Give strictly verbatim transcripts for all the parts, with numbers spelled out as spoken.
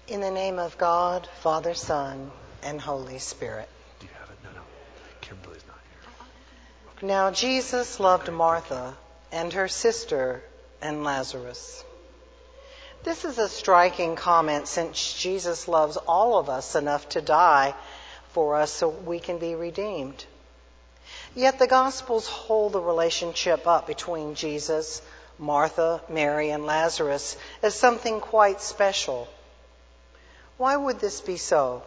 In the name of God, Father, Son, and Holy Spirit. Do you have it? No, no. Kimberly's not here. Now Jesus loved Martha and her sister and Lazarus. This is a striking comment since Jesus loves all of us enough to die for us so we can be redeemed. Yet the Gospels hold the relationship up between Jesus, Martha, Mary, and Lazarus as something quite special. Why would this be so?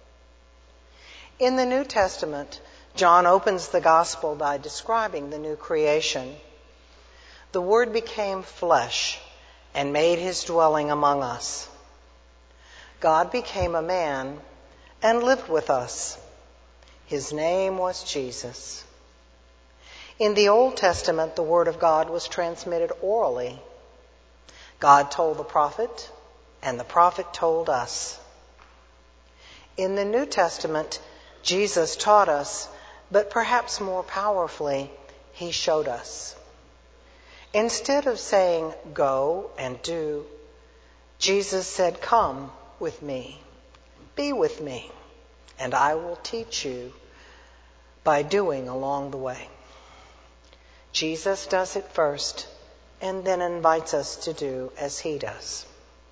In the New Testament, John opens the Gospel by describing the new creation. The Word became flesh and made his dwelling among us. God became a man and lived with us. His name was Jesus. In the Old Testament, the Word of God was transmitted orally. God told the prophet, and the prophet told us. In the New Testament, Jesus taught us, but perhaps more powerfully, he showed us. Instead of saying, go and do, Jesus said, come with me, be with me, and I will teach you by doing along the way. Jesus does it first, and then invites us to do as he does.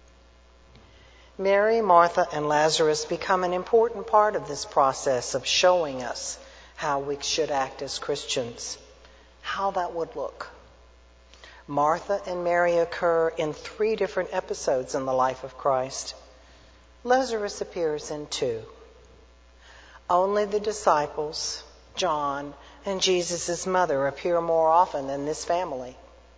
Mary, Martha, and Lazarus become an important part of this process of showing us how we should act as Christians, how that would look. Martha and Mary occur in three different episodes in the life of Christ. Lazarus appears in two. Only the disciples, John, and Jesus' mother appear more often than this family.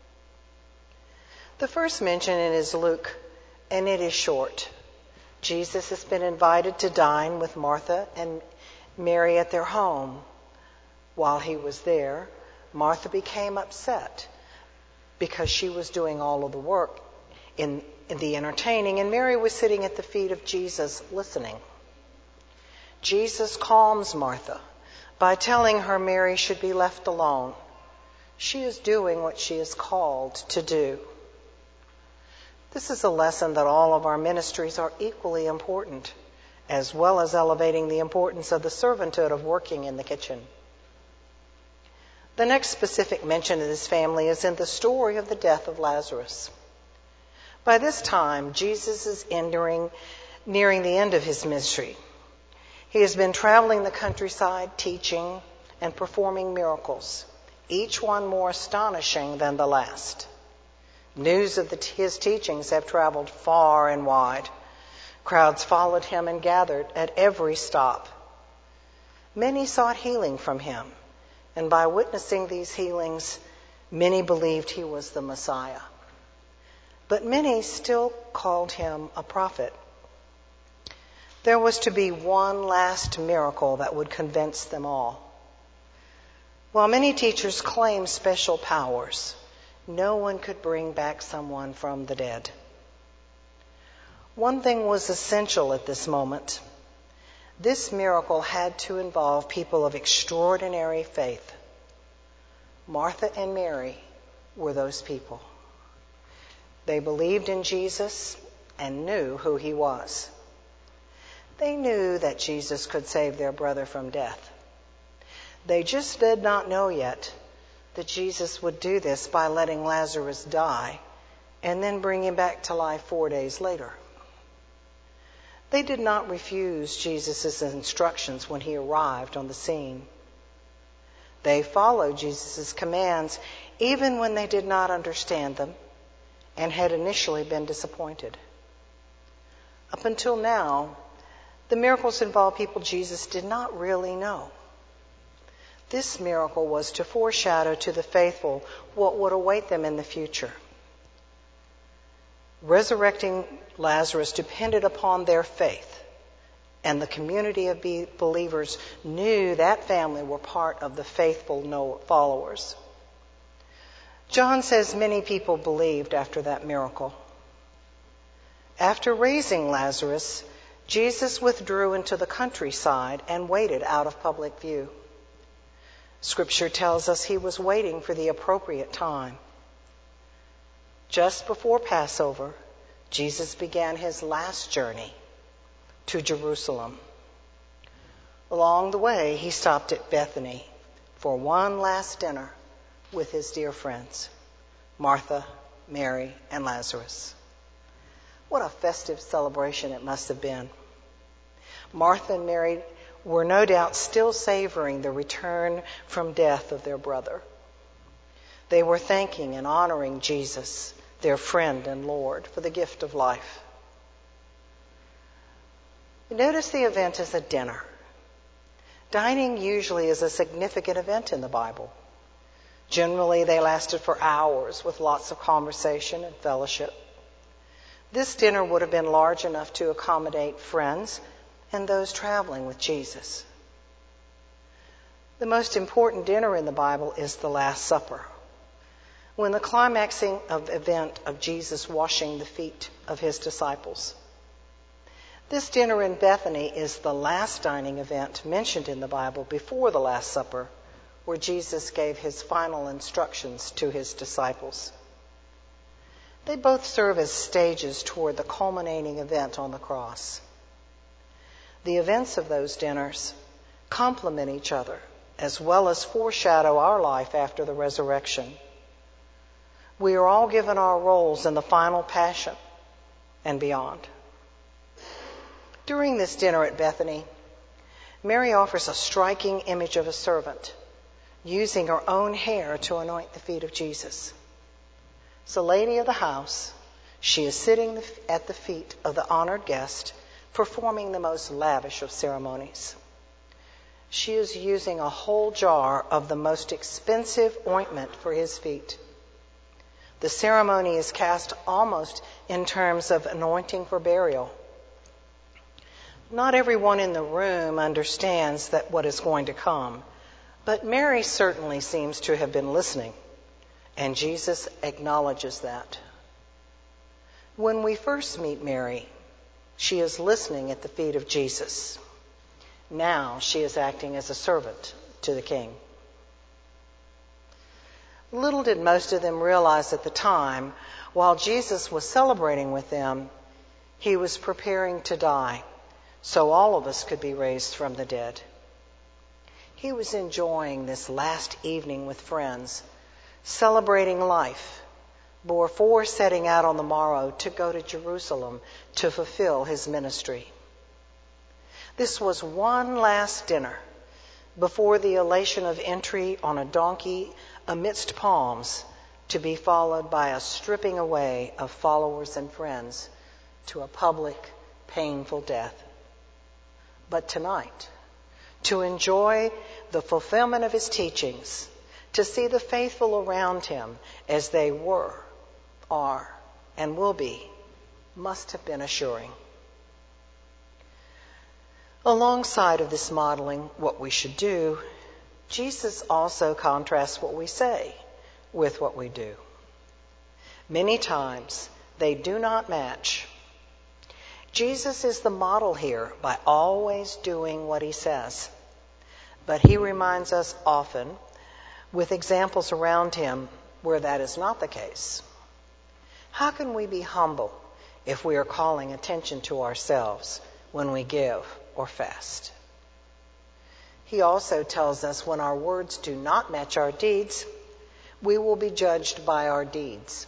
The first mention is Luke, and it is short. Jesus has been invited to dine with Martha and Mary at their home. While he was there, Martha became upset because she was doing all of the work in, in the entertaining, and Mary was sitting at the feet of Jesus listening. Jesus calms Martha by telling her Mary should be left alone. She is doing what she is called to do. This is a lesson that all of our ministries are equally important, as well as elevating the importance of the servanthood of working in the kitchen. The next specific mention of this family is in the story of the death of Lazarus. By this time, Jesus is entering, nearing the end of his ministry. He has been traveling the countryside, teaching and performing miracles, each one more astonishing than the last. News of the, his teachings have traveled far and wide. Crowds followed him and gathered at every stop. Many sought healing from him, and by witnessing these healings, many believed he was the Messiah. But many still called him a prophet. There was to be one last miracle that would convince them all. While many teachers claim special powers, no one could bring back someone from the dead. One thing was essential at this moment. This miracle had to involve people of extraordinary faith. Martha and Mary were those people. They believed in Jesus and knew who he was. They knew that Jesus could save their brother from death. They just did not know yet that Jesus would do this by letting Lazarus die and then bring him back to life four days later. They did not refuse Jesus' instructions when he arrived on the scene. They followed Jesus' commands even when they did not understand them and had initially been disappointed. Up until now, the miracles involved people Jesus did not really know. This miracle was to foreshadow to the faithful what would await them in the future. Resurrecting Lazarus depended upon their faith, and the community of believers knew that family were part of the faithful followers. John says many people believed after that miracle. After raising Lazarus, Jesus withdrew into the countryside and waited out of public view. Scripture tells us he was waiting for the appropriate time. Just before Passover, Jesus began his last journey to Jerusalem. Along the way, he stopped at Bethany for one last dinner with his dear friends, Martha, Mary, and Lazarus. What a festive celebration it must have been. Martha and Mary were no doubt still savoring the return from death of their brother. They were thanking and honoring Jesus, their friend and Lord, for the gift of life. Notice the event as a dinner. Dining usually is a significant event in the Bible. Generally, they lasted for hours with lots of conversation and fellowship. This dinner would have been large enough to accommodate friends and those traveling with Jesus. The most important dinner in the Bible is the Last Supper, when the climaxing of event of Jesus washing the feet of his disciples. This dinner in Bethany is the last dining event mentioned in the Bible before the Last Supper, where Jesus gave his final instructions to his disciples. They both serve as stages toward the culminating event on the cross. The events of those dinners complement each other as well as foreshadow our life after the resurrection. We are all given our roles in the final passion and beyond. During this dinner at Bethany, Mary offers a striking image of a servant using her own hair to anoint the feet of Jesus. As the lady of the house, she is sitting at the feet of the honored guest, performing the most lavish of ceremonies. She is using a whole jar of the most expensive ointment for his feet. The ceremony is cast almost in terms of anointing for burial. Not everyone in the room understands that what is going to come, but Mary certainly seems to have been listening, and Jesus acknowledges that. When we first meet Mary, she is listening at the feet of Jesus. Now she is acting as a servant to the King. Little did most of them realize at the time, while Jesus was celebrating with them, he was preparing to die, so all of us could be raised from the dead. He was enjoying this last evening with friends, celebrating life, before setting out on the morrow to go to Jerusalem to fulfill his ministry. This was one last dinner before the elation of entry on a donkey amidst palms, to be followed by a stripping away of followers and friends to a public, painful death. But tonight, to enjoy the fulfillment of his teachings, to see the faithful around him as they were, are, and will be, must have been assuring. Alongside of this modeling what we should do, Jesus also contrasts what we say with what we do. Many times they do not match. Jesus is the model here by always doing what he says. But he reminds us often with examples around him where that is not the case. How can we be humble if we are calling attention to ourselves when we give or fast? He also tells us when our words do not match our deeds, we will be judged by our deeds.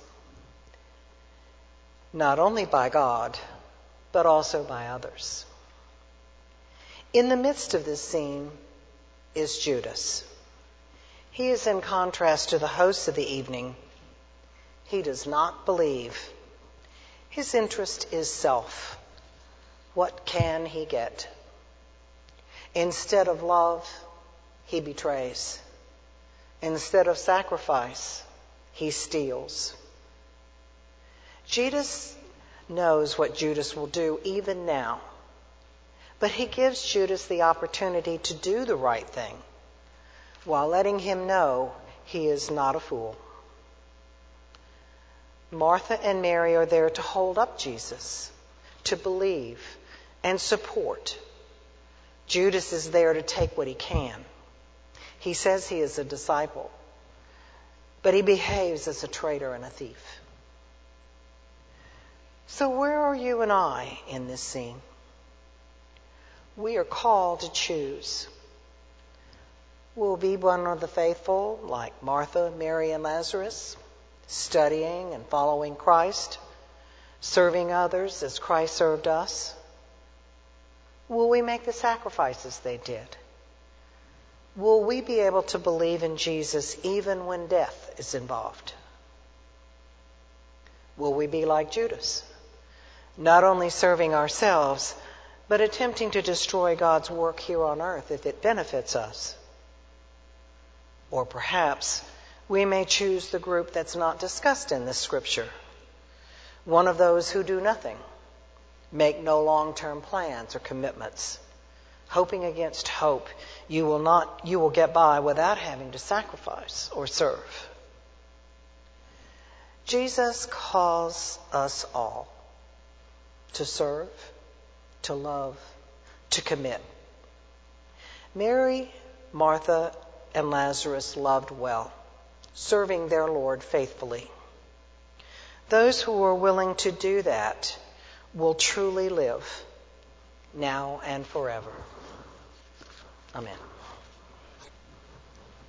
Not only by God, but also by others. In the midst of this scene is Judas. He is in contrast to the hosts of the evening. He does not believe. His interest is self. What can he get? Instead of love, he betrays. Instead of sacrifice, he steals. Jesus knows what Judas will do even now, but he gives Judas the opportunity to do the right thing while letting him know he is not a fool. Martha and Mary are there to hold up Jesus, to believe and support. Judas is there to take what he can. He says he is a disciple, but he behaves as a traitor and a thief. So where are you and I in this scene? We are called to choose. We'll be one of the faithful, like Martha, Mary, and Lazarus, studying and following Christ, serving others as Christ served us. Will we make the sacrifices they did? Will we be able to believe in Jesus even when death is involved? Will we be like Judas, not only serving ourselves, but attempting to destroy God's work here on earth if it benefits us? Or perhaps we may choose the group that's not discussed in this scripture, one of those who do nothing, make no long-term plans or commitments, hoping against hope you will not you will get by without having to sacrifice or serve. Jesus calls us all to serve, to love, to commit. Mary, Martha, and Lazarus loved well, serving their Lord faithfully. Those who are willing to do that will truly live now and forever. Amen.